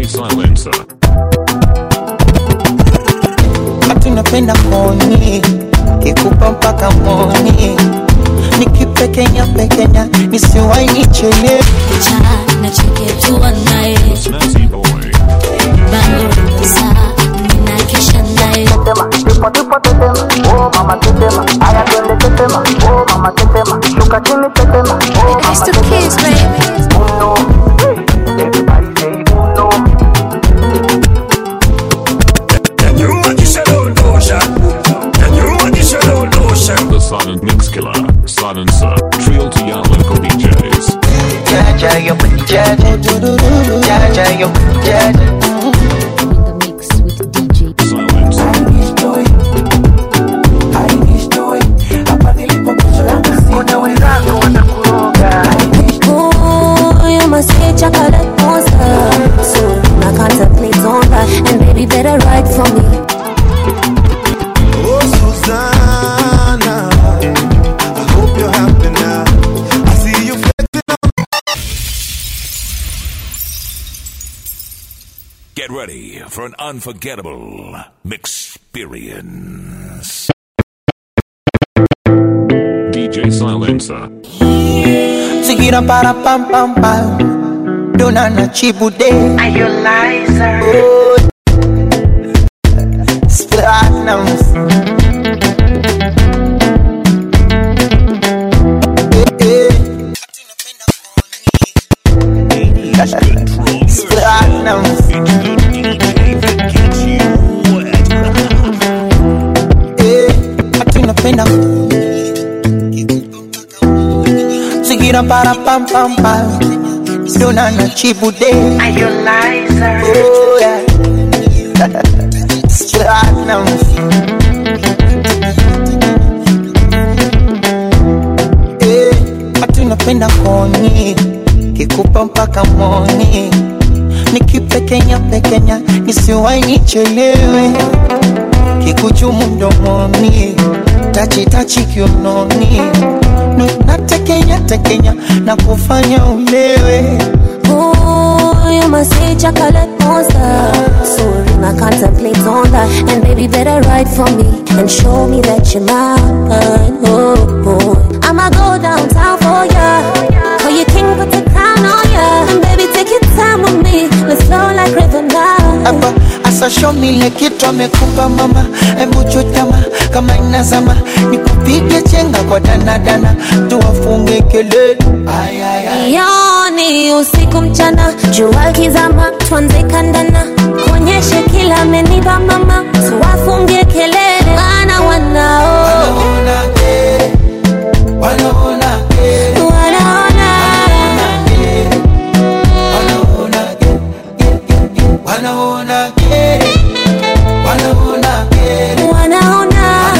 Silencer. Tunapenda koni kikupa mpaka moni nikipekenya pekenya nisiwai nichelewe na cheketua nae Snazzy Boy. bango sa nina kesha nae Tetema, tipo tetema, oh mama tetema, aya twende tetema, oh mama tetema, shuka chini tetema, oh mama tetema. Uno, everybody say uno. Can you additional lotion? Can you additional lotion? The Silent Mix Killer. Silencer. Trill to Yal local DJs. jaja yo jaja jaja yo jaja in the mix with DJ Silencer. Kuna wenzangu watakuroga. Ooh, you must say chocolate monster. So I contemplate on that, and baby better write for me. Oh, Susanna, I hope you're happy now. I see you flexing on. Get ready for an unforgettable mixperience. DJ Silencer. Sigira para pam pam pam Dona na chibude Are you liar? oh. Platinums Platinums Tunapenda Sigira para pam pam pam Dona na chibude Are you liar? oh yeah Platinums Tunapenda koni kikupa mpaka moni nikipekenya pekenya nisiwai nichelewe kikuchumu mdomoni tachi tachi kiunoni natekenya tekenya na kufanya ulewe Ooh, you must say chocolate monster. So I contemplate on that, and baby better write for me and show me that you're mine. Oh boy, I'ma go downtown for ya. For your king, put the crown on ya. And baby, take your time with me. Let's flow like river now. Hapa asa show me ile kitu amekupa mama hebu chutama kama inazama nikupige chenga kwa danadana tuwafunge kelele ay ay ay Yoni usiku mchana, jua kizama, tuanze kandana, kuonyeshe kila amenipa mama, tuwafungie kelele, maana wanao wanaona kere wanaona kere wanaona wanaona kere wanaona kere wanaona kere wanaona.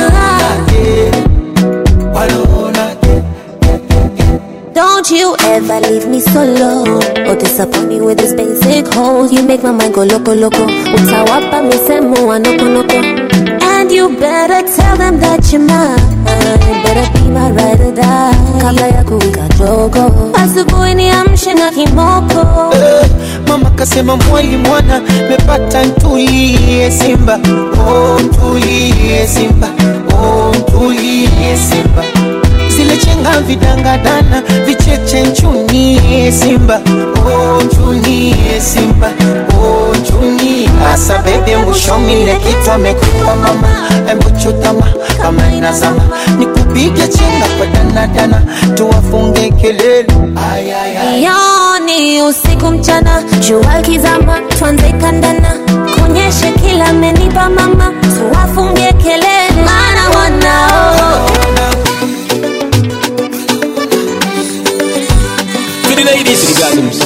Don't you ever leave me solo or disappoint me with this basic hole. You make my mind go loco loco. Utawapa misemo wa noko noko. And you better tell them that you're mine. Better be my ride or die. Kabla ya kuwika jogo, asubuhi niamshe na kimoko. Mama kasema mwali mwana mepata ntulie simba oh ntulie simba oh ntulie simba zile chenga vidangadana vicheche nchunie simba oh nchunie simba oh nchunie asa bebe mbushomile kitu amekupa mama embu chutama kama inazama nikupige chenga kwa danadana tuwafunge kelele ay ay ay Yoni usiku mchana, jua kizama, tuanze kandana, kuonyeshe kila amenipa mama, tuwafungie kelele, maana wanao. To the ladies, to the gardens.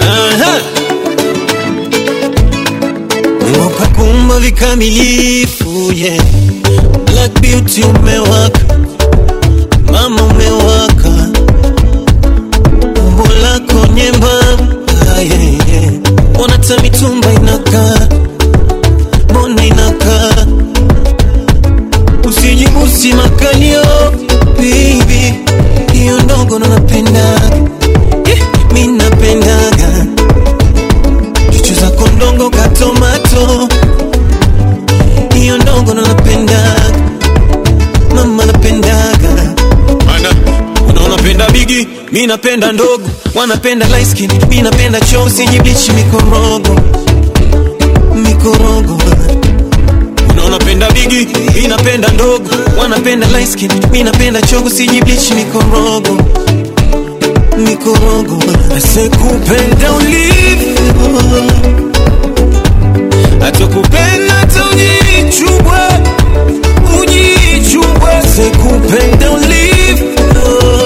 Ngoka kumba vikamilifu, yeah. Black beauty umewaka, mama umewaka, umbo lako nyembamba, yeah, yeah. Ona hata mitumba inakaa, mbona inakaa, usijibusi makalio, baby, hiyo ndogo ndo napendaga, yeah, mi napendaga, chuchu zako ndongo napenda ndogo, wanapenda light skin, mimi napenda choo, usijibleach mikorogo. Mikorogo. Unapenda bigi, mimi napenda ndogo, wanapenda light skin, mimi napenda choo, usijibleach mikorogo. Mikorogo. Asekupenda ulivyo, atakupenda tujichubwe, ujichubwe. Asekupenda ulivyo,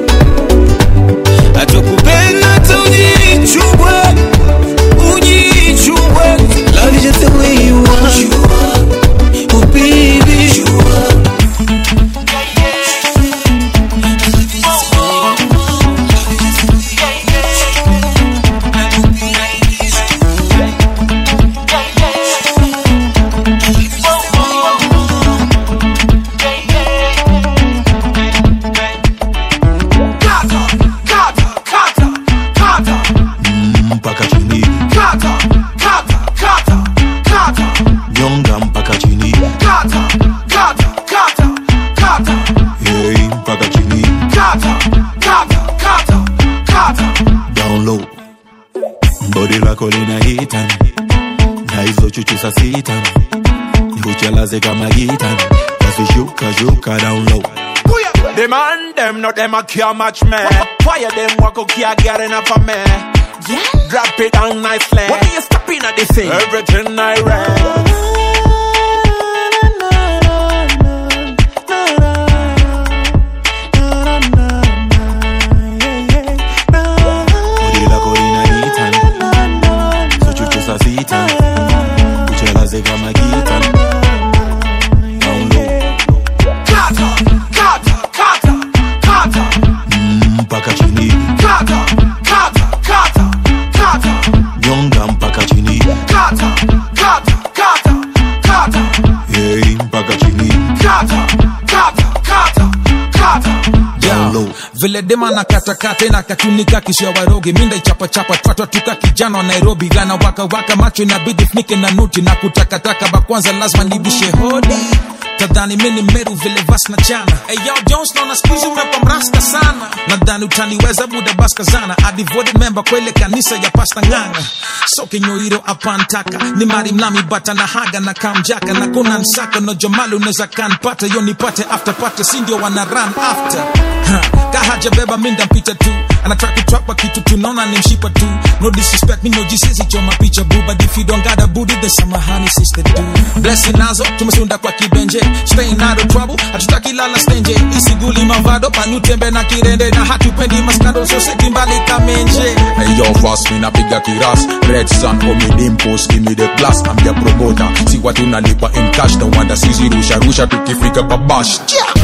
atakupenda tujichubwe, ujichubwe. Love you just the way you are, oh baby. Kolina hitan na hizo chuchu sa sitan nikuchelaze kama gitan kasi shuka down low. The man them not them a care match me. Fire them walk out can't get enough of me. Yeah. Drop it down nicely. What are you stopping at this thing? Everything I read. Vile dema na katakate na katunika kisha waroge minda ichapa twatwa tuka kijana wa Nairobi gana waka macho inabidi funike na nuti na kutakataka bakwanza lazima nibishe hodi tadhani mini meru vile vas na chana. Hey yo Jones na squeeze umepamrasta sana nadhani utaniweza muda baska zana a devoted member kwele kanisa ya pasta nganga so kinyoiro apantaka ni mari mnami bata na haga na kamjaka na kuna nsaka no jomalo uneza kanpata yo nipate after party sindio wana run after kahaja beba minda mpita tu anataka kutrapa kitu tunaona ni mshipa tu no disrespect me no jisisi choma picha boo but if you don't got a booty then samahani sister do blessing nazo tumesunda kwa kibenje staying out of trouble hatutaki lala stenje isiguli mavado panutembe na kirende na hatupendi maskando so seti mbali kamenje. Hey yo fast me na piga kiras red sun o me dimpos give me the plus I'm the promoter see what unalipa in cash no wonder sisi rusha tukifika babash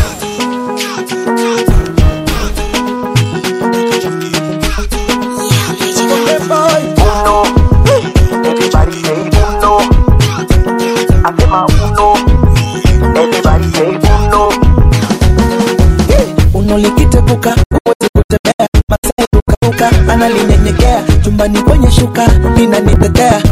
Likitepuka uwezi kutembea Masai ruka analinyenyekea chumbani kwenye shuka linanitetea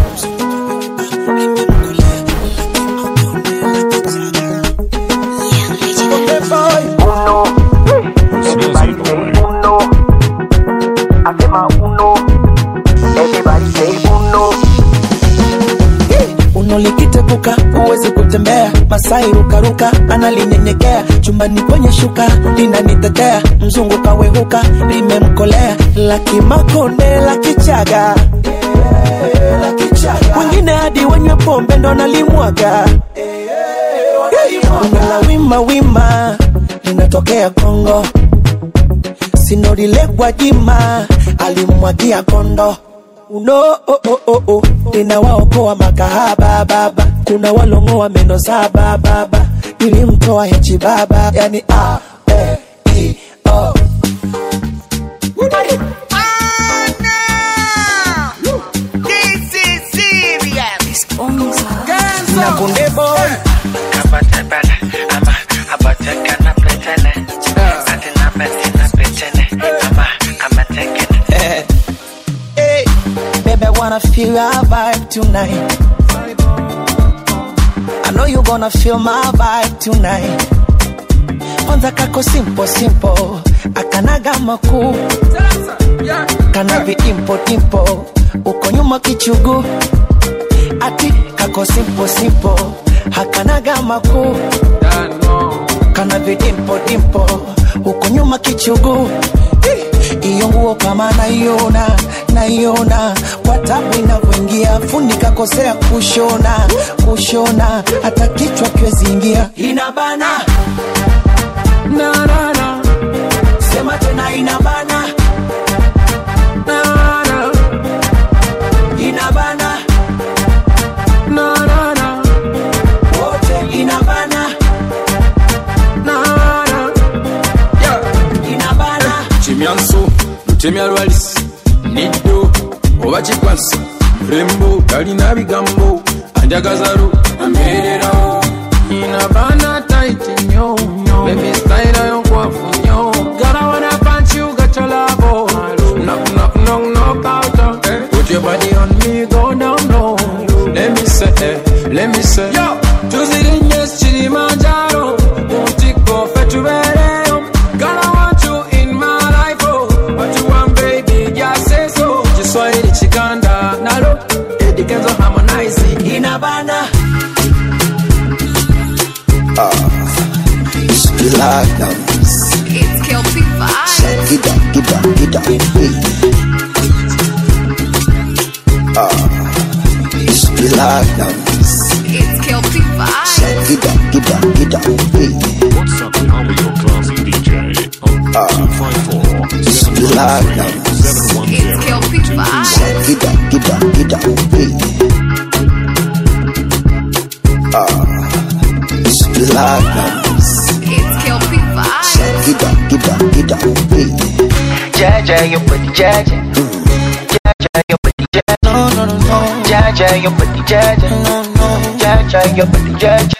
Likitepuka uwezi kutembea Masai ruka analinyenyekea chumbani kwenye shuka linanitetea mzungu kawehuka limemkolea laki makonde laki chaga wengine hadi wenye pombe ndo nalimwaga la wima linatokea Kongo sinorilekwa jima alimwagia kondo ninawaokoa makahaba baba kuna walongoa meno saba baba nilimtoa hechi baba yani This is serious. Na kunde boy Kabata bala ama abata kana petele atina betina petele ama tekene Baby, I wanna feel our vibe tonight. I know you're gonna feel my vibe tonight. kwanza kako simple simple, akanaga makuu, kana viimpo timpo, uko nyuma kichugu. Ati kako simple simple, hakanaga makuu, kana viimpo timpo, uko nyuma kichugu. Iyo nguo kama naiona kwa tabu inavyoingia, fundi kakosea kushona hata kichwa kiwezi ingia. Inabana na sema tena inabana na inabana na wote inabana na inabana. Chimyanso lutemya lwalis niddo oba kikwansi rembo talina bigambo anjagazalu ambeererawo inabana taiti nyo baby style yonkwafu nyo gotta wanna punch you got your love knock out put your body on me go down low let me say yo tuzirinye Kilimanjaro untiko fetubereo gotta want you in my life oh what you want baby just say so Kiswahili chikanda nalo edikenzo harmonize inabana. Platinums. It's Kelpie Vibes. Get up, It's Platinums. It's Kelpie Vibes. Get up, What's up, how are your classy DJ? 254 Platinums. 710 It's Kelpie Vibes. Get up, Platinums. It's Kelpie Vibes. Get up, Jaja, you put the Jaja. Jaja, you put the Jaja. No. Jaja, you put the Jaja. No. Jaja, you put the Jaja.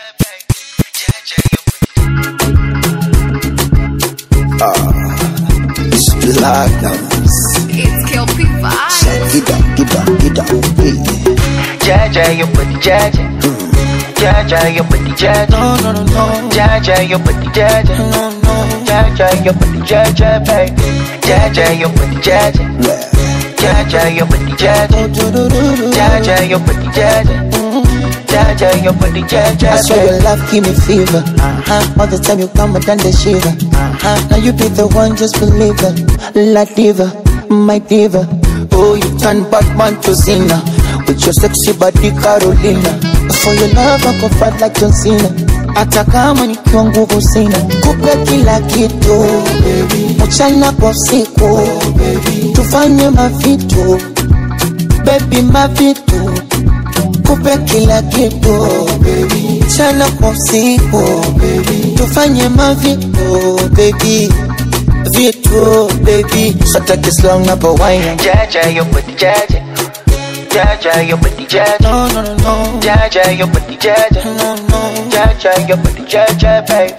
Platinums. It's Kelpie Vibes. Get up, Jaja, you put the Jaja. Jaja, you put the Jaja. No. Jaja, you put the Jaja. No. Jaja, you put the Jaja, baby. Jaja, you put the Jaja. Jaja, you put the Jaja. Jaja, you put the Jaja. Jaja, you put the Jaja. I swear your love give me fever. All the time you come and done the shiver. Now you be the one, just believe it. La diva, my diva. Oh, you turn Batman to Cena with your sexy body Carolina. For your love I go fight like John Cena. Hata kama nikiwa nguvu sina, kupe kila kitu mchana kwa usiku, tufanye mavitu baby, mavitu kupe kila kitu mchana kwa usiku, tufanye mavitu baby, vitu baby. So take it slow up a wine. Jaja, you put the Jaja. Jaja, you put the Jaja. No. Jaja, you put the Jaja. No. Jaja, you put the Jaja, baby.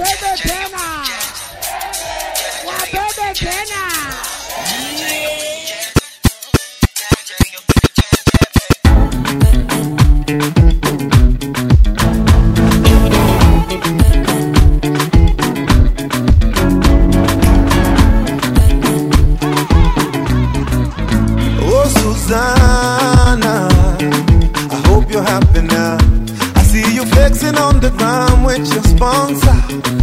Oh, Susanna, I hope you're happy now. I see you flexing on the ground with your sponsor.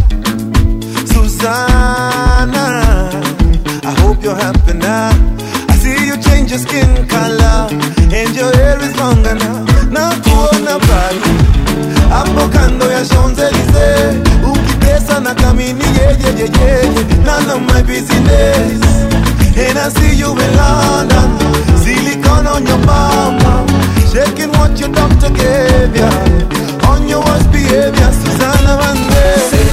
Susanna, I hope you're happy now. I see you change your skin color and your hair is longer now. Nakuona bali hapo kando ya Champs-Elysees, ukitesa na kamini none of my business. And I see you in London, silicone on your mama, shaking what your doctor gave ya, on your worst behavior, Susanna Vande.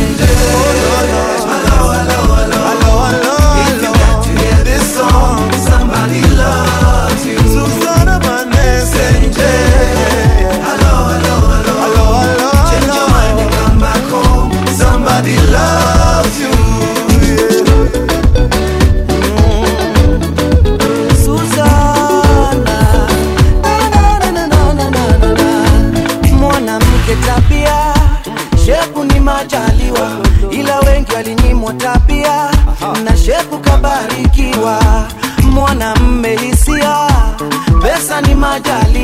Hello, if you got to hear this song, somebody loves you, Susanna Vande. Hello, change your mind and come back home, somebody loves you.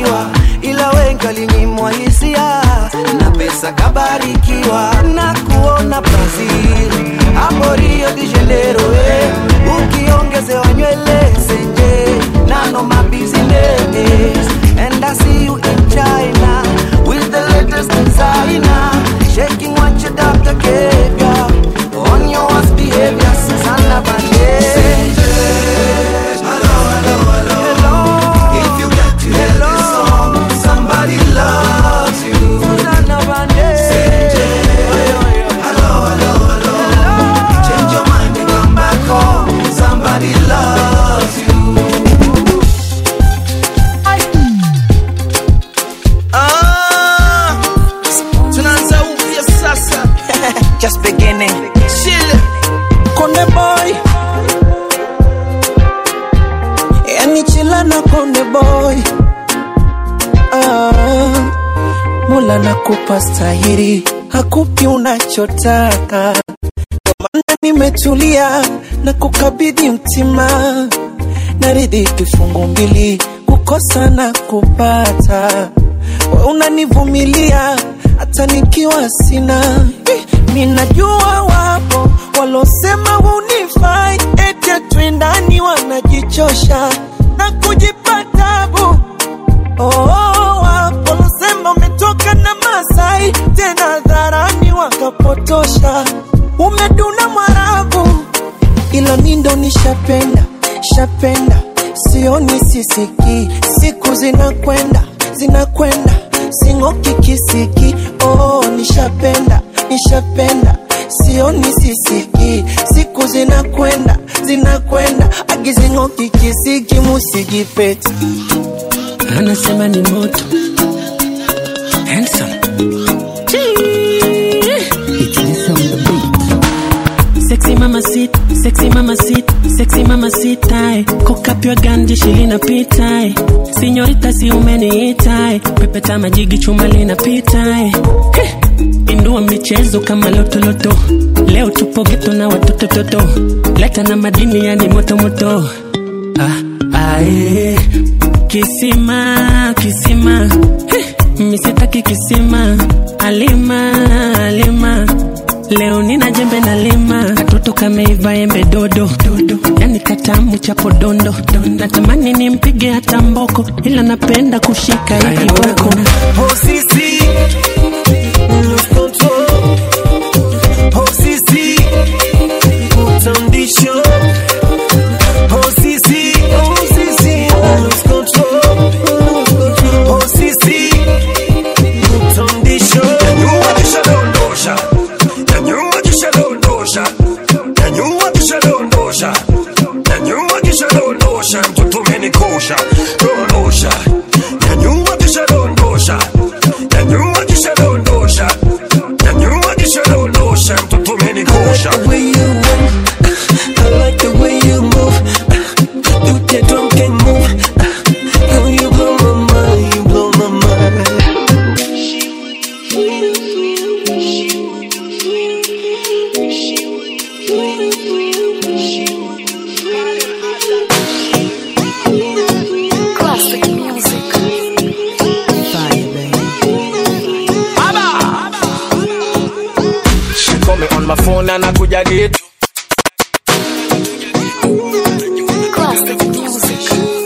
kuzaliwa, ila wengi walinyimwa hisia na pesa kabarikiwa na kuona Brazil hapo Rio de Janeiro, ukiongezewa nywele senje nano my business. And I see you in China with the latest designer, shaking what your doctor gave ya on your worst behavior. Susanna Vande, hello, hello, hello, hello. If you get to hear this song, somebody loves you. Susanna Vande, hello, hello, hello. Change your mind and come back home. Somebody loves you. Just beginning. Chill. Konde boy. Yani chilla na Konde boy. Mola nakupa stahiri, hakupi unachotaka. Maana nimetulia na kukabidhi mtima, naridhi kifungu mbili, kukosa na kupata. Wewe unanivumilia hata nikiwa sina. Ninajua wapo walosema unifai, eti twendani wanajichosha na kujipa tabu. Wapo walosema umetoka na Masai, tena dharani wakapotosha. Umeduna Mwarabu, ila mimi ndo nishapenda, shapenda, sioni sisiki. Siku zinakwenda, zinakwenda, singoki kisiki. Nishapenda, nishapenda, sioni sisiki. Siku zinakwenda, zinakwenda, agizingoki kisiki. Musijipeti, anasema ni moto handsome. It's on the beat. Sexy mama sit, sexy mama sit, sexy mama sit. Cock up your gun, jeshi linapita. Señorita si umeniita, pepeta majigi chuma linapita. Indua michezo kama loto loto, leo tupo geto na watoto toto. Leta na madini yani moto moto. Kisima, kisima, misitaki kisima. Alima, alima, leo nina jembe na lima. Katoto kameiva embe dodo, dodo, yani katamu chapo dondo, dondo. Natamani nimpige hata mboko, ila napenda kushika hiki boko. Oh sisi, lose control. Oh sisi, utandisho. Oh sisi, lose control. Oh sisi, utandisho. Nyanyua kisha dondosha, nyanyua kisha dondosha, nyanyua kisha dondosha, nyanyua kisha dondosha, mtoto umenikosha, dondosha. Nyanyua kisha dondosha, nyanyua kisha dondosha, nyanyua kisha dondosha, mtoto umenikosha. I like the way you move, I like the way you move. You get drunk and move. Girl, you blow my mind, you blow my mind. Classic music. Fire, baby. She call me on my phone and I kuja get. Classic music.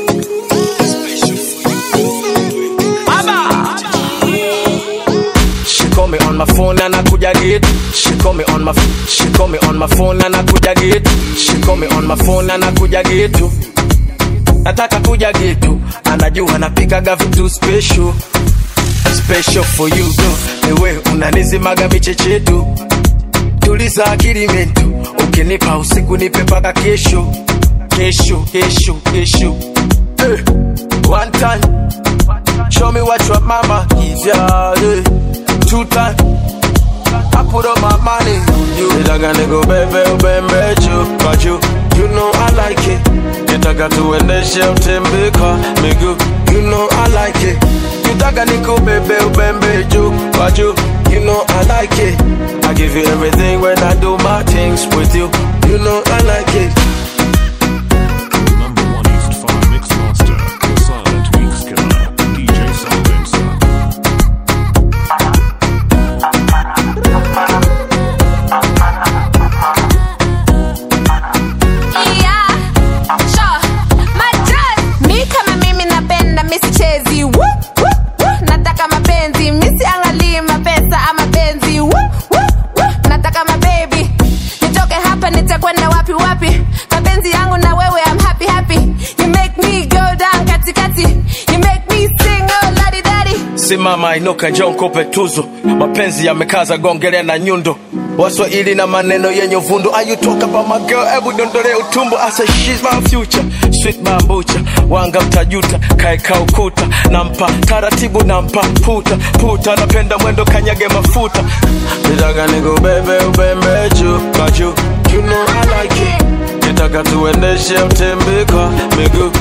She call me on my phone and I kuja get. She call me on my phone and I kuja get. She call me on my phone and I kuja get you. Nataka kuja get you. Anajua napikaga vitu special. Special for you though. The way unanizimaga michechetu. Tuliza akili mentu. Ukinipa usiku nipe paka kesho. Kesho, kesho, kesho. Hey. One time, show me what your mama is, yeah. Hey. Two time, I put up my money on you. Nitaka niko bebe ubembe but you know I like it. Nitaka tuendeshe utembeka miguu, you know I like it. Nitaka niko bebe ubembe but you know I like it. I give you everything when I do my things with you, you know I like it. Number one East 5 Mix Master, the silent mix killer, DJ simama inuka njoo nikupe tuzo. Mapenzi yamekaza gongelea na nyundo. Waswahili na maneno yenye uvundo. Are you talk about my girl? Ebu dondole utumbo. I say she's my future, sweet bambucha. Wanga utajuta, kaeka ukuta. Nampa taratibu, nampa puta. Puta napenda mwendo kanyage mafuta. Nitaka nikubebe ubembe juu kwa juu. You know I like it. Nitaka tuendeshe utembe kwa miguu.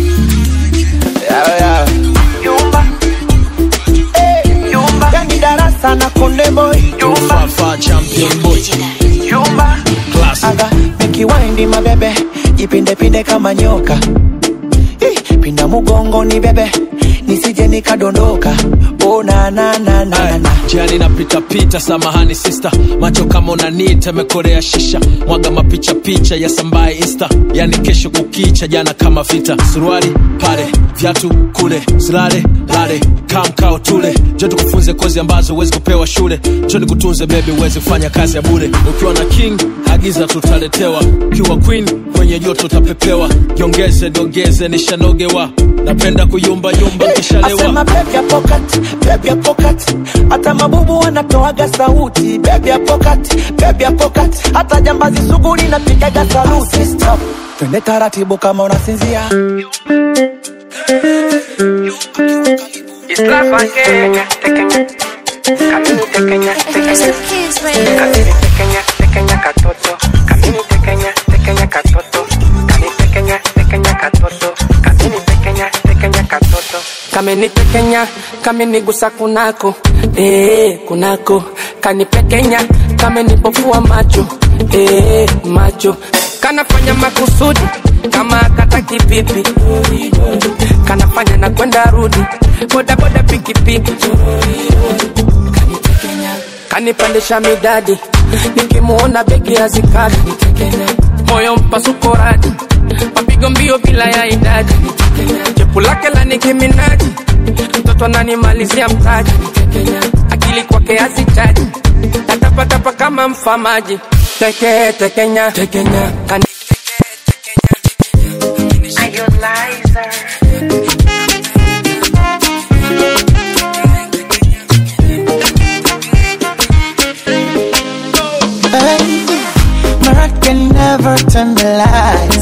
Yeah. Yumba, yumba. Yani darasa na konde boy. Yumba, Fafa champion boy. Yumba, aga meki windi mabebe. Jipinde pinde kama nyoka. Pinda mugongo ni bebe. Nisije nikadondoka. Oh na na na na na. Jiani na pita pita samahani sister. Macho kama unanita mekorea shisha. Mwaga mapicha picha ya sambaye insta. Yani kesho kukicha jana kama vita. Suruali pale, viatu kule. Silale, lale, kamkao tule. Njoo tukufunze kozi ambazo huwezi kupewa shule. Njoo nikutunze baby uweze kufanya kazi ya bure. Ukiwa na king, agiza tutaletewa. Ukiwa queen, kwenye joto utapepewa. Jongeze, dogeze, nishanogewa. Napenda kuyumba yumba kishalewa. Asema baby ya pocket. Hata mabubu wanatoaga sauti. Baby ya pocket. Hata jambazi suguri na pigaga saluti. Stop, twende taratibu kama unasinzia. It's life on Kenya, Kenya. Kamini Kenya, Kenya katoto. Kamini Kenya katoto. Kamini Kenya katoto. Kamini Kenya katoto. Kamini Kenya, kamini gusa kunako. Kunako. Kani Kenya, kamini pofua macho. Macho. Kanafanya makusudi kama kataki pipi. Kanafanya na kwenda rudi. Boda boda piki piki. Kanipandisha midadi. Nikimuona begi hazikadi. Moyo mpasuko radi. Mapigo mbio bila ya idadi. Jepu lake la Nicki Minaj. Mtoto ananimalizia mtaji. Akili kwake hazitaji. Tatapatapa kama mfamaji. Tekenya. Kani My heart can never turn the lights.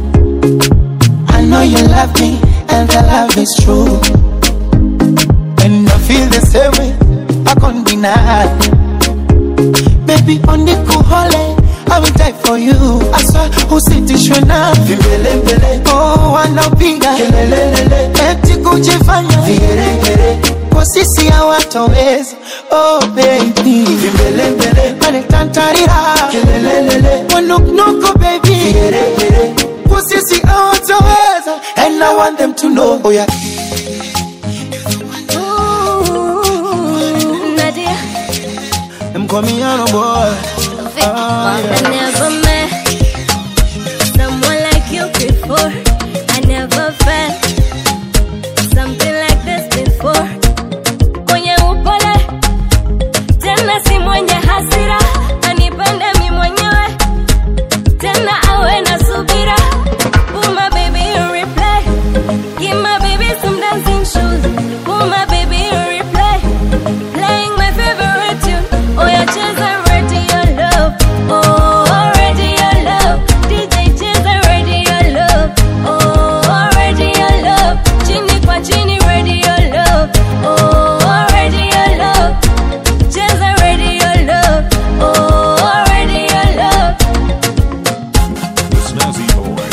I know you love me, and the love is true. And I feel the same way, I can't deny. Baby, on the cool hole, I will die for you. I saw who sit shona. Oh, wanapiga eti kujifanya kwa sisi hawatoweza. Oh baby, wanatantarira wanuknuko baby, kwa sisi hawatoweza. And I want them to know. Oh yeah. Nadia, I'm coming out of boy. I never met someone like you before. I never felt something like this before. Mwenye upole, tena si mwenye hasira. Anipende mi mwenyewe, tena awe na subira. Put my baby in replay. Give my baby some dancing shoes. Put my baby in replay. Playing my favorite tune. Oh yeah, cheza radio love. Oh, radio love. DJ cheza radio love. Oh, radio love. Chini kwa chini radio love. Oh, radio love. Cheza radio love. Oh, radio love. The Snazzy Boy.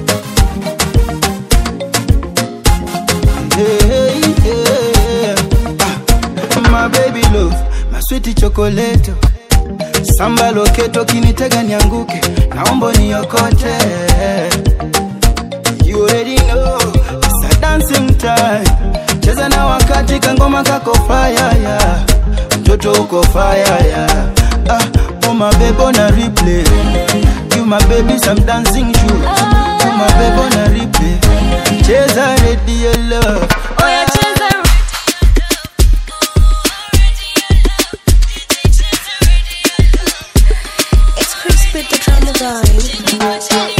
Yeah. My baby love, my sweet chocolate. Samba loketo kinitega nianguke, naomba niokote. You already know, it's a dancing time. Cheza na wakati kangoma kako fire yeah. Mtoto uko fire yeah. Oh my baby on a replay. You my baby some dancing shoes. You my baby on a replay. Cheza radio love. Oh yeah, cheza. It's Chris with the drama guy.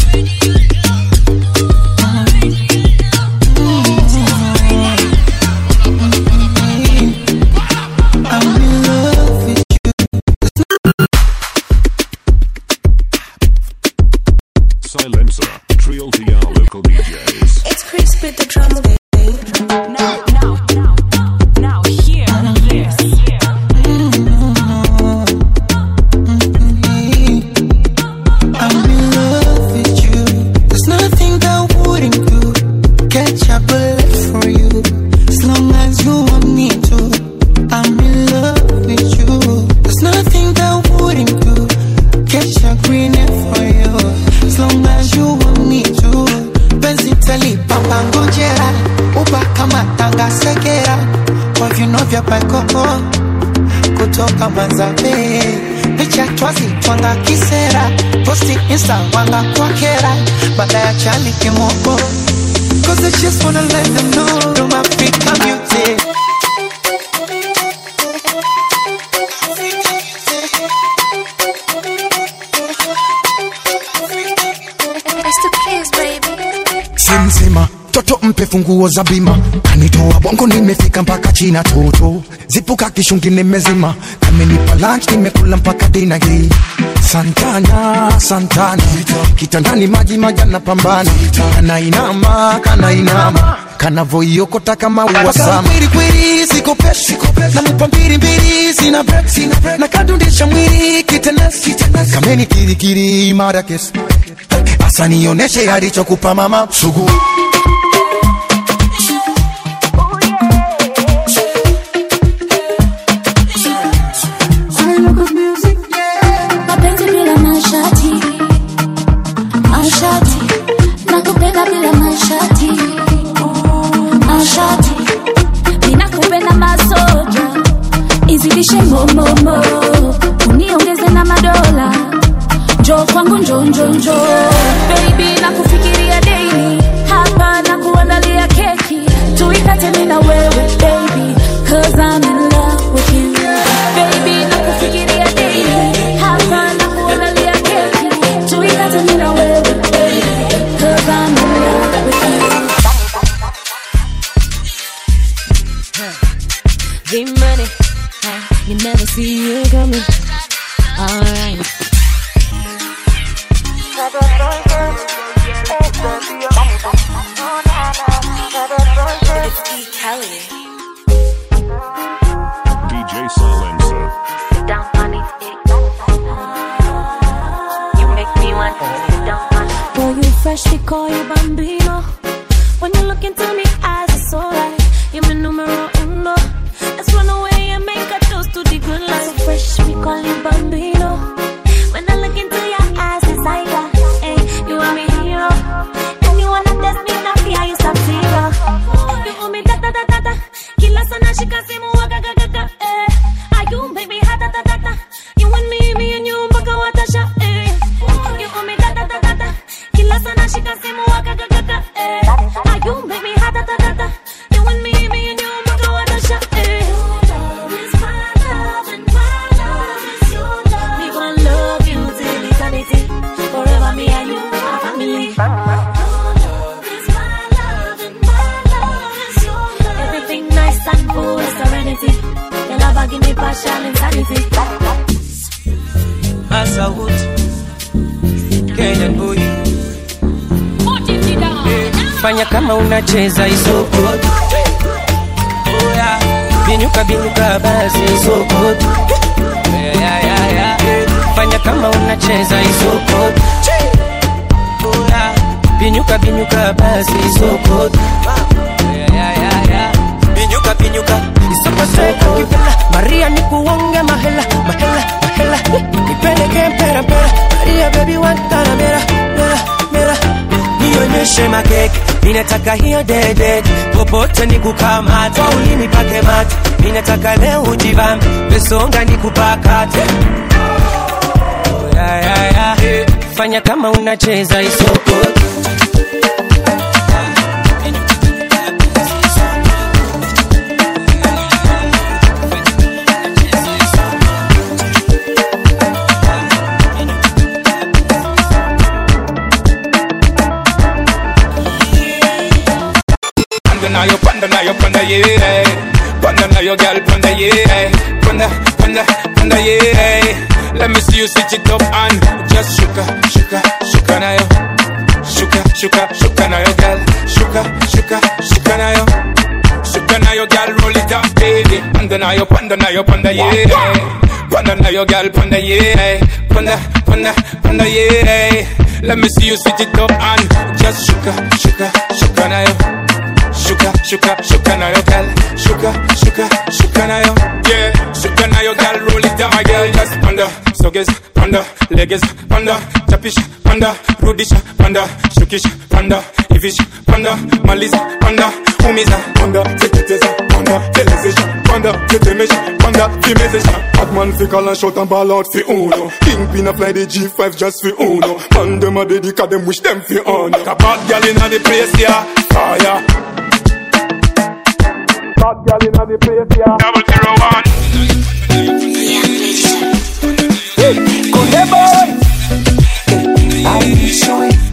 live for you. As long as you want me to, I'm in love with you. There's nothing that wouldn't do. Catch a green for you. As long as you want me to. Benzi teli papa ngojera. Uba kama tanga sekera. Kwa vino vya paikoko kutoka Manzabe. Picha twazi twanga kisera. Posti insta wanga kwa kera. Bada ya chali kimoko. Cause I just wanna let them know I'm Africa music. It's the kids, baby. Simsima, toto mpe funguo za bima. Kanitoa bongo nimefika mpaka China toto. Zipuka kishungi nimezima. Kamenipa lunch nimekula mpaka dinner hii. Santana, Santana. Kitandani maji majana pambana. Kana inama, kanavoiokota kama uwasama. Kwiri kwiri siko peshi. Na mupa mbiri sina break. Na kadundisha mwiri kitenes. Kameni kiri kiri Marrakech. Asa nioneshe alichokupa mama sugu. Mapenzi bila mashati, mashati. Nakupenda bila mashati, mashati. Ninakupenda masoja, izidishe momo. Uniongeze na madola. Njoo kwangu njoo. Baby nakufikiria daily. Hapa nakuandalia keki. Tuikate mimi na wewe baby. Cause I'm in love with you. Baby nakufikiria daily. Hapa nakuandalia keki. Tuikate mimi na wewe baby. Cause I'm in love with you. The money, you never see it coming. Alright. DJ Silencer. Sit down on it. You make me want to sit down on it. Boy, you fresh, we call you Bambino. When you look into me, eyes are so right. You're my numero uno. Let's run away and make a toast to the good life. So fresh, we call you Bambino. When I look into your eyes, it's like that. Hey, you are my hero. And you wanna test me, not fear you stop zero. You owe me da. Kila sana shika simu waka gaga. You make me hot da. You and me and you mpaka watasha. You owe me da. Kila sana shika simu waka gaga. You make me hot da. You and me and you mpaka watasha. Love is my love and my love is your love. Me gon' love you till eternity. Forever me and you are family. Love is my love and my love is your love. Everything nice and full of serenity. Your love give me passion and sanity. Masawood, Kenyan boy. Fanya kama unacheza isoko. Binyuka basi isoko. Fanya kama unacheza isoko. Binyuka basi isoko. Binyuka isoko seka kipela. Maria nikuonge mahela. Nipeleke mpera. Maria baby wantana mera. Nionyeshe makeke, ninataka hiyo dede. Popote nikukamata, ulimi pake mate. Ninataka leo ujibambe, besonga nikupakate. Fanya kama unacheza isoko. Panda, yeah. Panda na your girl, panda, yeah. Panda, yeah. Let me see you sit it up and just shuka na yo. Shuka na your girl. Shuka na yo. Shuka na your girl, roll it up, baby. Panda na your panda, yeah. Panda na your girl, panda, yeah. Panda, yeah. Let me see you sit it up and just shuka na yo. Shuka na yo gal. Shuka na yo. Yeah, shuka na yo gal. Roll it down my girl. Just panda, sogeza, panda, legeza, panda, chapisha, panda, rudisha, panda, shukisha, panda, ivisha, panda, maliza, panda, umiza, panda, teketeza, panda, telezesha, panda, tetemesha, panda, fimezesha. Batman fi call and shout and ball out fi uno. Kingpin a fly the G5 just fi uno. Man dem a dedica them wish them fi honor. A bad gal inna the place, yeah, fire. Bad gal inna the place, yeah. 001. Kunde boy, I enjoy it.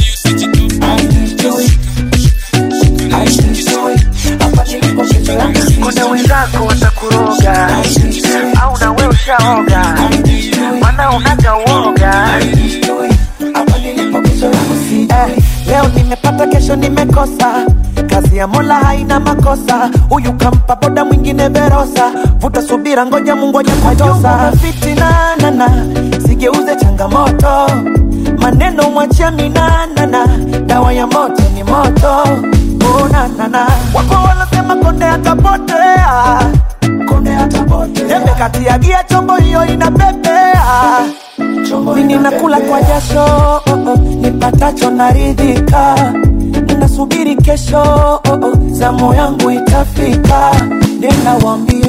Kuna wenzako watakuroga au na wewe ushaoga, maana unaga uoga. Leo nimepata kesho nimekosa, kazi ya Mola haina makosa. Huyu kampa boda mwingine Verosa, vuta subira ngoja Mungu ajakutosa. Fitina nana, sigeuze changamoto, maneno mwachia minana, dawa ya moto ni moto. Oh na na na, wapo wanasema konde atapotea, konde atapotea. Tembe kati ya gia chombo hiyo inapepea, mimi nakula kwa jasho, nipatacho naridhika. Ninasubiri kesho, zamu yangu itafika. Nena waambie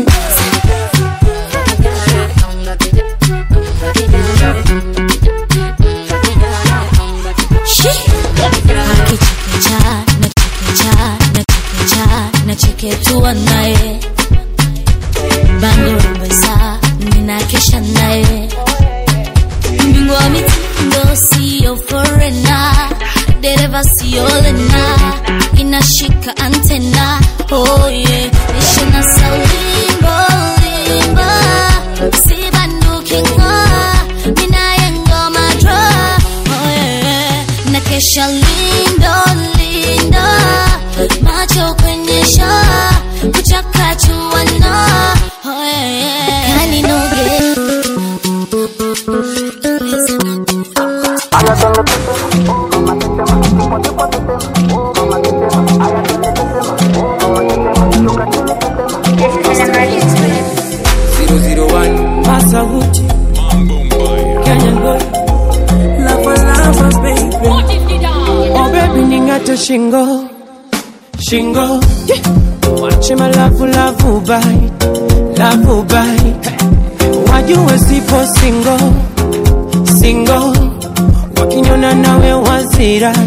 nacheketua naye bando mbesa ninakesha naye mbingwa mitindo siyo foreigner dereva siyo lena inashika antena oh yeah nishina salimbo limba sibanduki nga minaye ngoma dra oh yeah nakesha lindo macho kwenye shaa kuchakachuana oh yeah kani noge Masaguti Kenyan boy Lava baby Oh baby ningate shingo Watch my love bite Wajue sipo single Wakinyona nawe wazira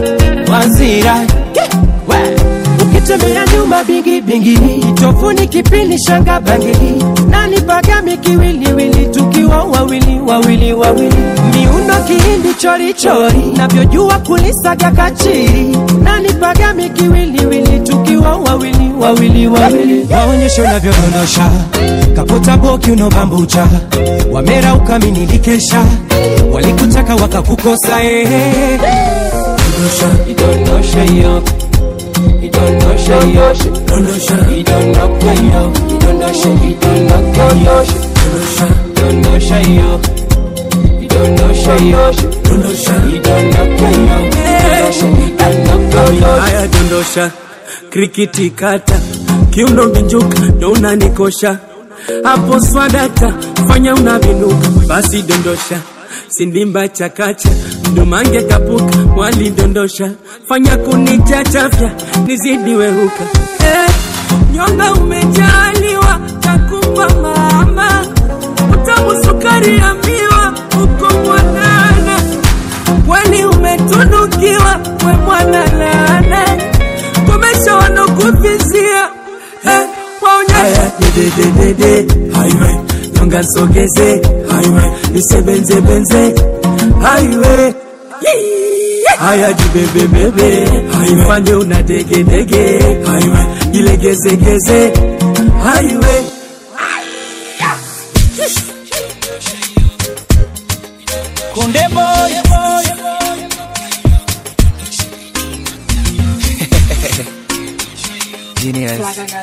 Ukitembea nyuma bingi Tofuni kipini shanga bangi Nani pagami kiwili tukiwa wawili Miundo kihindi chori Navyojua kulisaga kachiri Nani pagami kiwili tukiwa wawili Waonyesho navyodondosha Kapota boki unobambucha Wamera ukaminikesha Walikutaka wakakukosa Idondosha yo Idondosha yo Aya dondosha krikiti kata kiuno binjuka ndo unanikosha hapo swadata fanya unavinuka basi dondosha sindimba chakacha ndumange kapuka wali dondosha fanya kunichachafya nizidi wehuka nyonga umejaliwa takupa mama utamu sukari ya miwa uko mwanana kwani umetunukiwa we mwana lana kumesha wanokuvizia waonyesha dede highway nyonga sogeze highway nisebenze highway haya jibebebebe haifanye unadegedege highway ilegezegeze highway Kunde boy Genius.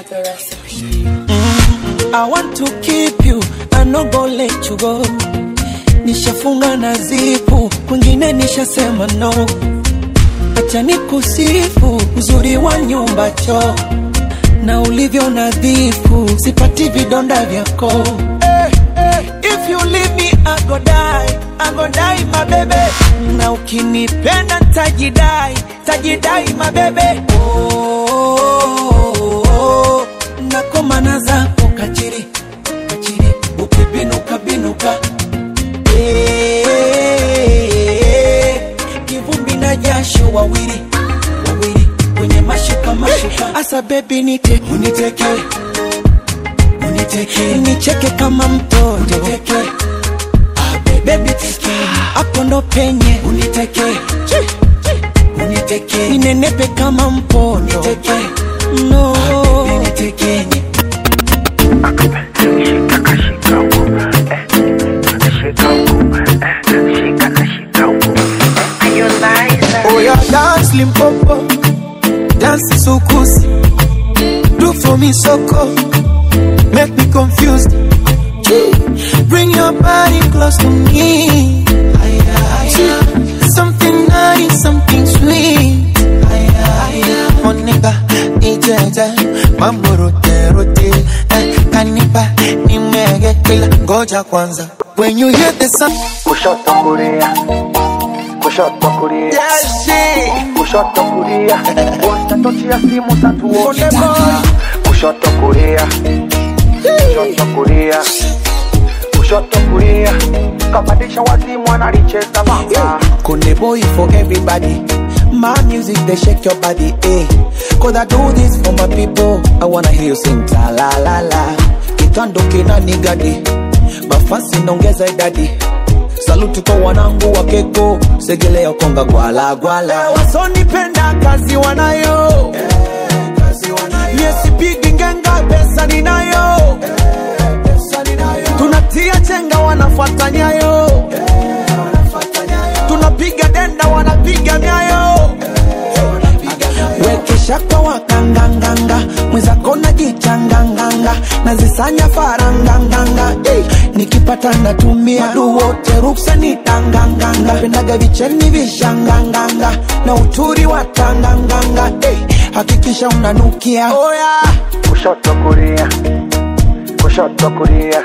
I want to keep you, I no go let you go. Nishafunga na zipu, kwingine nishasema no. acha nikusifu uzuri wa nyumba choo na ulivyo nadhifu, sipati vidonda vyako. If you leave me I go die my baby. Na ukinipenda tajidai my baby. Oh, nakomana zako kachiri ukibinuka kivumbi na jasho wawili kwenye mashuka asa baby uniteke nicheke kama mtoto baby teke hapo ndo penye uniteke ninenepe kama mpondo no uniteke oh yeah, dance Limpopo, dance Sukusi, do for me soko, make me confused. Bring your body close to me. Something nice, something sweet. Monica, ijeje, mambo rote, kanipa, nimege, kila ngoja kwanza. When you hear the sound, kushoto kulia, kushoto kulia, watatochia simu tatuote. Kushoto kulia, kabadisha wazimu analicheza mama. Konde boy for everybody. My music they shake your body, eh? Cause I do this for my people. I wanna hear you sing la la la la. Kitando kina nigadi, mafasi nongeza idadi. Saluti kwa wanangu wa keko, segelea konga gwala gwala. Wasoni penda kazi wanayo, yesipigi ngenga pesa ninayo. Tunatia chenga wanafuata nyayo, tunapiga denda wanapiga nyayo. Wekesha kwa wakanganganga, mweza kona jichanganganga, nazisanya faranganganga. Nikipata natumia madu wote ruksa ni tanganganga. Pendaga vicheni vishanganganga, na uturi wa tanganganga. Hakikisha unanukia. Oh yeah. Kushoto kulia, kushoto kulia.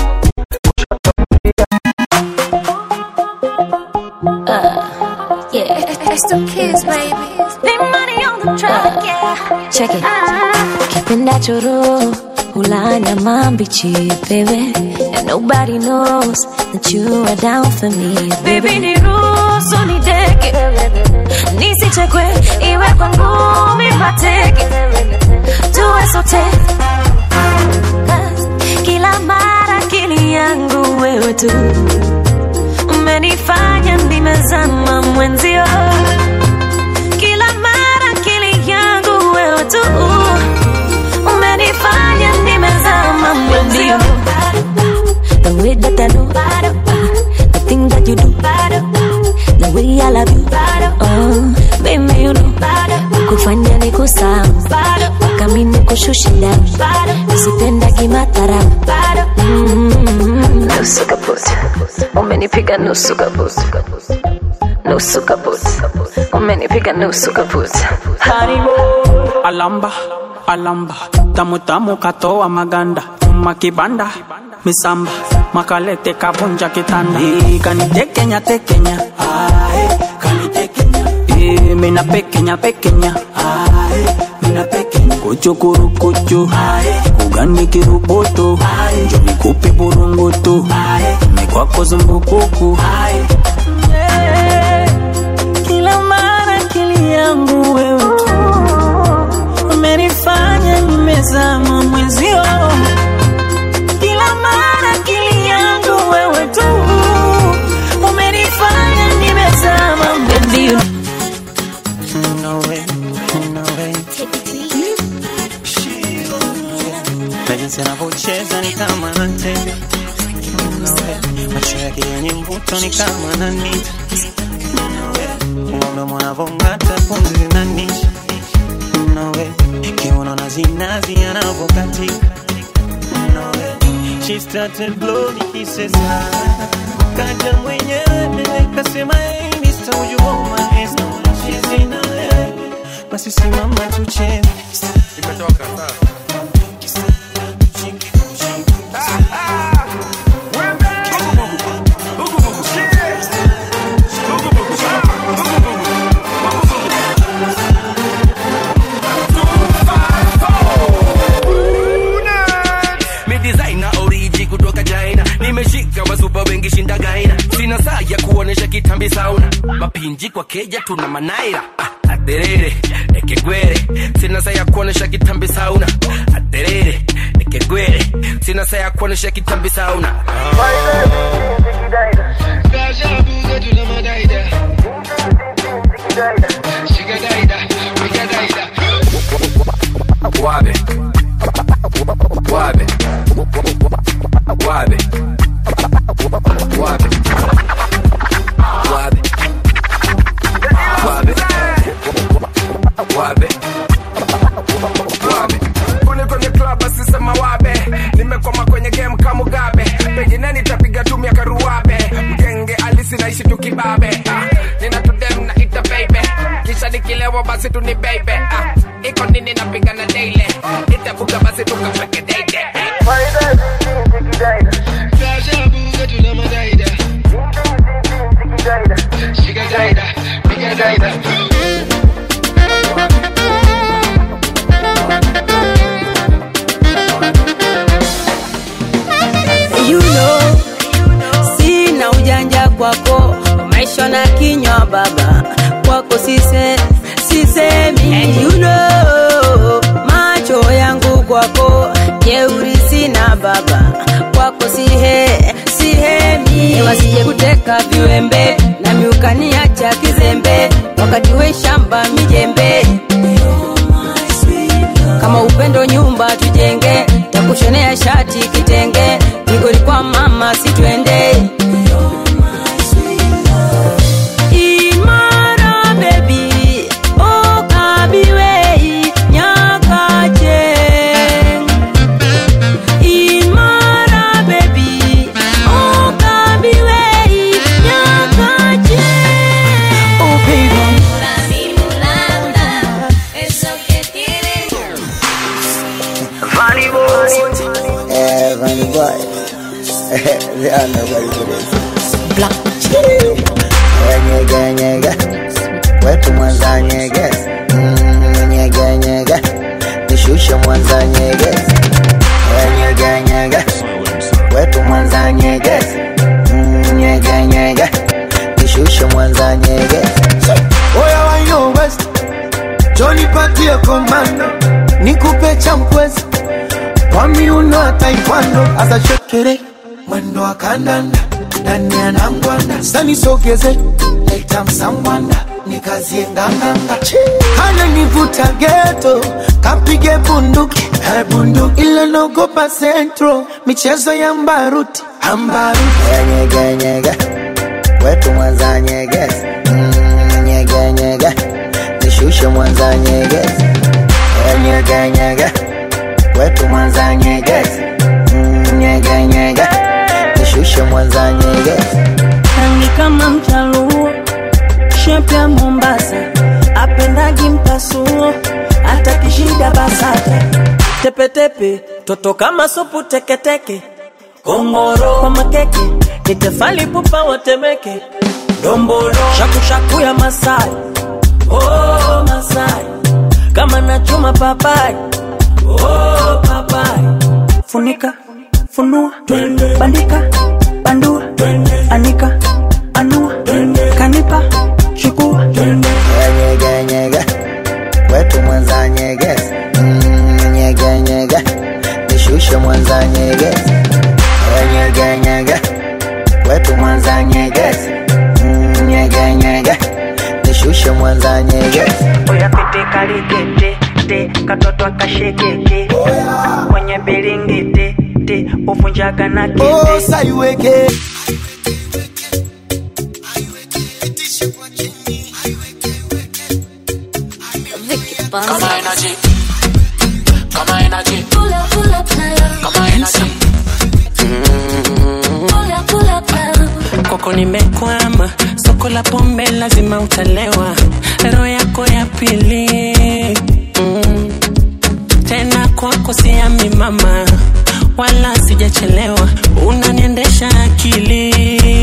Yeah, it's the kids, baby. Big money on the track, yeah. Check it. Kipenda choro, ulanya mambichi, baby. And nobody knows that you are down for me, baby. Ni ruhusu nideke, nisichekwe, iwe kwa ngumi mateke. Tuwe sote, kila mara akili yangu wewe tu. Umenifanya nimezama mwenzio, kila mara akili yangu wewe tu. Umenifanya nimezama mwenzio. The way that I do, the thing that you do, the way I love you, oh baby you know. Kufanya nikusahau, waka mimi kushusha down, nisipenda kimatara. Nusu kaput, umenipiga nusu kaput, nusu kaput, umenipiga nusu kaput. Alamba, alamba, tamu tamu katoa maganda, makibanda, misamba, makalete kabunja kitanda. Kanitekenya tekenya, kanitekenya, mina pekenya pekenya, mina pekenya. Kuchu kuru kuchu, kugani kiruboto, njoni kupi burungutu, mekwako zumbukuku. Kila mara akili yangu wewe tu, umenifanya nimezama mwenzio. Kila mara akili yangu wewe tu, umenifanya nimezama mwenzio. No way. Najinsi anavyocheza ni kama anatenda. Macho yake yenye mvuto ni kama ananita. Mdomo anavong'ata pumzi zinanisha. Kiuno na zinazi anavokatika. She started blowing kisses. Kaja mwenyewe kasema hey Mr. Would you hold my hands? nicheze na wewe, basi simama tucheze. Imetoka sasa. Nimeshika wasupa wengi shinda gaina. Sina saa ya kuonesha kitambi sauna. Mapinji kwa keja tuna manaira. Aterere, ekegwere. Sina saa ya kuonesha kitambi sauna. Aterere, ekegwere. Sina saa ya kuonesha kitambi sauna. Wabe. Wabe. Wabe. Wabe. Wabe. Wabe. Wabe. Wabe. Kwenye club asisema wabe. Nimekoma kwenye game kama Mugabe. Pengine nitapiga tu miaka ruwabe. Mgenge alisi naishi tu kibabe. Nina tu dem na ita baby. Kisha nikilewa basi tu ni baby. Iko nini napiga na daily. Itabuka basi tu kapeke daily. You know, sina ujanja kwako, maisha na kinywa baba, kwako sisemi. And you know, macho yangu kwako, jeuri sina baba, kwako sihemi. Wasije kuteka viwembe, na miukaniacha kizembe, wakati we shamba mijembe. Kama upendo nyumba tujenge, takushonea shati kitenge, Migori kwa mama si twende. Imara baby, oh kabiwei nyakache. Imara baby, oh kabiwei nyakache. Oh baby, Funny boy. They are nobody for this. Black nyega wetu mwanza nyega nyega nishushe mwanza nyega nyega wetu mwanza nyega nyega nishushe mwanza nyega. oya wa yo west Johnny patia komando, nikupe chamkwezi kwa miuno taekwondo. Asa shekere mwendo wa kandanda, ndani ya nangwanda. Sani sogeze leta msambwanda, nikazie nganganga. Hana nivuta ghetto, kapige bunduki ila nogopa centro, michezo ya mbaruti ambaruti. Nyega wetu mwanza nyega nyega nishushe mwanza nyega nyega wetu mwanza nyega nyega nishushe mwanza nyega. Rangi kama mchaluo, shepu ya Mombasa, apendagi mpasuo, hata kishida basata. Tepe tepe, toto kama supu teke teke, kongoro kwa makeke, nitefali pupa watemeke, dombolo shaku shaku ya Masai, oh Masai, kama nachuma papai, oh papai. Funika, funua, bandika, bandua, anika, anua, kanipa, shukua. Nyega wetu mwanza nyega nyega nishushe mwanza nyega nyega wetu mwanza nyega nyega nishushe mwanza nyega. Oya pete kalikete te katoto akashekeke, mwenye bilingete te uvunjaga na kete. Oh saiweke Kama energy, kama energy, Pull up now. kama energy. Pull up now. Koko nimekwama, so ukikola pombe lazima utalewa, roho yako ya pili. Tena kwako siami mama, wala sijachelewa, unaniendesha akili.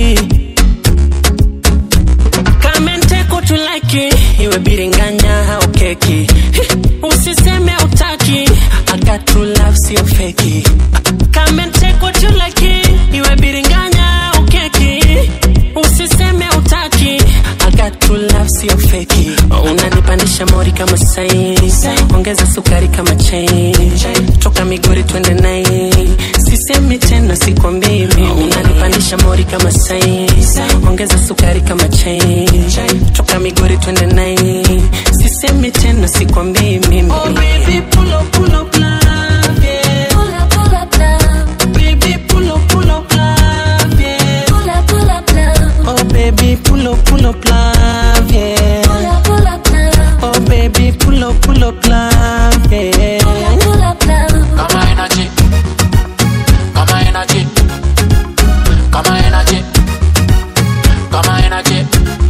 Come and take what you like, iwe biringanya au keki. Usiseme utaki, I got true love sio fake. Come and take what you like, iwe biringanya au keki. Usiseme utaki, I got true love sio fake. Unanipandisha mori kama sai, ongeza sukari kama chai. Toka Migori twende nai, sisemi tena sikwambii mimi. Unanipandisha mori kama sai, ongeza sukari kama chai. Toka Migori twende nai, sisemi tena sikwambii mimi. Oh baby pull up love, yeah. Pull up love. Baby pull up love, yeah. Pull up love. Oh baby pull up love, yeah. Pull up love. Oh baby pull up love, yeah. Pull up love. Kama energy, kama energy, kama energy, kama energy.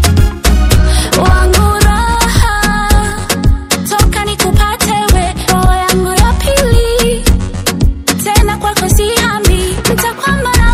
Wangu raha, toka nikupate we, roho yangu ya pili. Tena kwako sihami, nitakwama na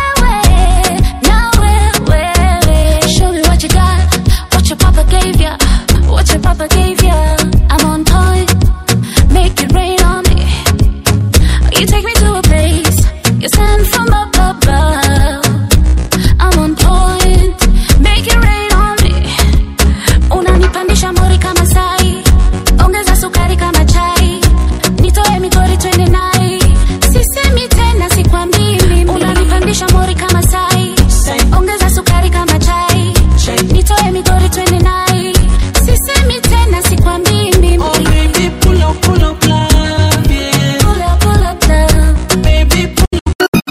wewe. Show me what you got, what your papa gave ya, what your papa gave ya. I'm on point, make it rain on me. You take me to a place, you send from up above. I'm on point, make it rain on me. Unanipandisha mori kama sai, ongeza sukari kama chai. Nitoe Migori twende nai, sisemi tena sikwambii mimi. Unanipandisha mori kama sai, ongeza sukari kama chai. Nitoe Migori twende nai, sisemi tena sikwambii mimi. Oh baby pull up love, yeah. Pull up love. Baby pull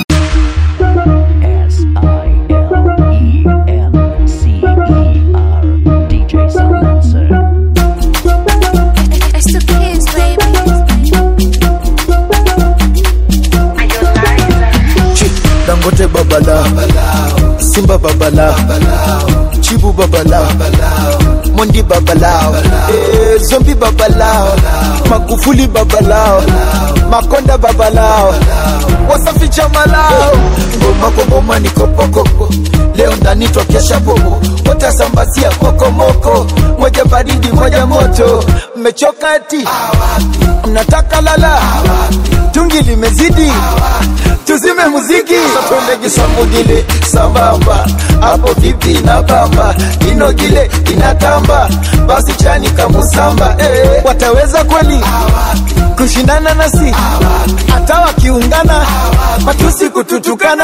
DJ Silencer. It's the kids, baby. Dangote babala, Simba babala, Chibu babala, Mondi babala, Zombi babala, Magufuli babala, Makonda babala, Wasafi chamalao. Ngoma kwa ngoma ni kopokoko, leo ndani twakesha bobo. Wote sambazia kokomoko, moja baridi moja moto. Mmechoka eti, mnataka lala, tungi limezidi, tuzime muziki. Twende samugile sambamba, hapo vipi na bamba. Inogile inatamba, basi chani kamusamba. Wataweza kweli kushindana nasi, hata wakiungana matusi kututukana.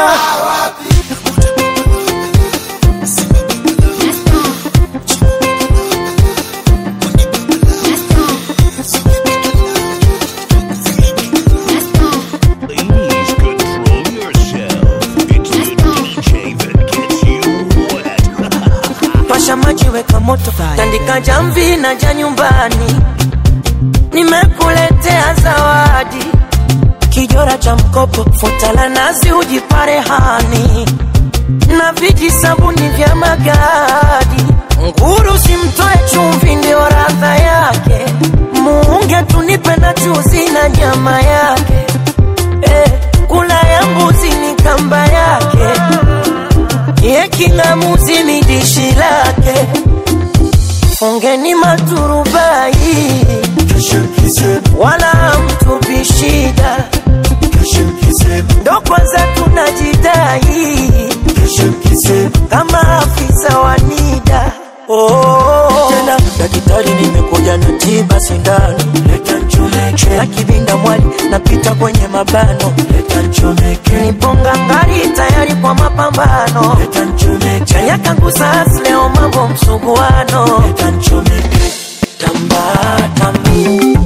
Pasha maji weka moto, tandika jamvi na ja nyumbani. Nimekuletea zawadi, kijora cha mkopo, futa la nazi ujipare hani, na viji sabuni vya magadi. Nguru simtoe chumvi ndio radha yake, muunge tunipe na chuzi na nyama yake. Kula ya mbuzi ni kamba yake, ye kingamuzi ni dishi lake. Fungeni maturubai, wala mtupi shida, ndo kwanza tunajidai kama afisa wa NIDA. Tena daktari nimekuja na tiba sindano, leta nchomeke. Na kibinda mwali napita kwenye mabano, leta nchomeke. Niponga ngari tayari kwa mapambano, leta nchomeke. Chanya kangu sasa leo mambo msuguano, leta nchomeke. Tamba tambu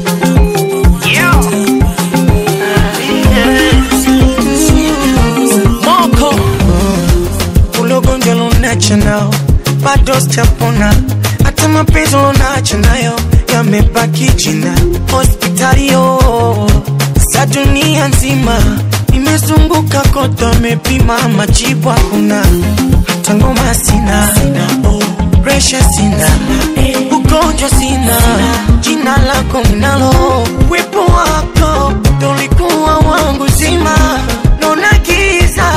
Moko ulogonjwa lunacho nao bado sijapona, hata mapenzi unacho nayo yamebaki jina. Hospitalio za dunia nzima nimezunguka kote, amepima majibu hakuna. tangoma sina, pressure sina, ugonjwa sina, jina lako ninalo, wepo wako tulikuwa wangu zima, nona giza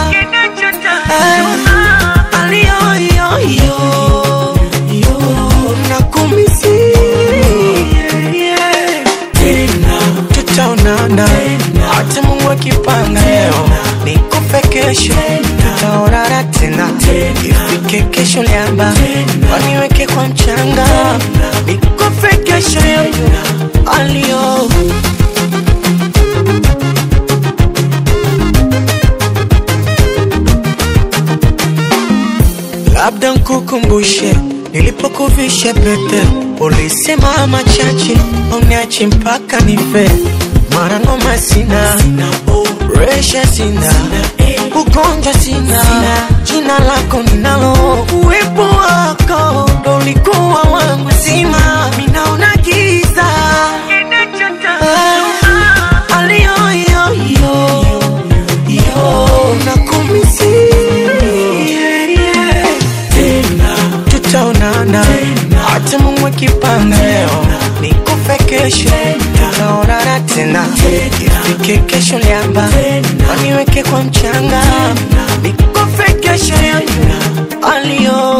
aliyo nakumisi tutaonana hata Mungu akipanga leo nikufe kesho, tutaonana tena ifike kesho liamba waniweke kwa mchanga nikufe kesho aliyo labda nkukumbushe nilipokuvisha pete, ulisema machache uniache mpaka nife. Mara ngoma sina, resha sina, ugonjwa sina, jina lako ninalo, uwepo wako ndo ulikuwa wangu zima, minaona giza nakumisi tutaonana hata Mungu akipanga leo nikufe kesho, tutaonana tena ifike kesho liamba waniweke kwa mchanga nikufe kesho aliyo